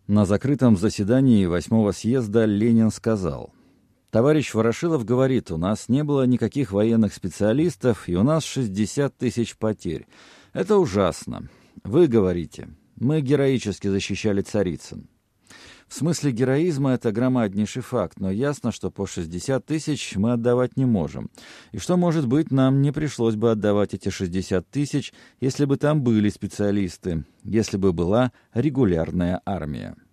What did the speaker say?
На закрытом заседании 8-го съезда Ленин сказал: «Товарищ Ворошилов говорит, у нас не было никаких военных специалистов, и у нас 60 тысяч потерь. Это ужасно. Вы говорите, мы героически защищали Царицын. В смысле героизма это громаднейший факт, но ясно, что по 60 тысяч мы отдавать не можем. И что, может быть, нам не пришлось бы отдавать эти 60 тысяч, если бы там были специалисты, если бы была регулярная армия».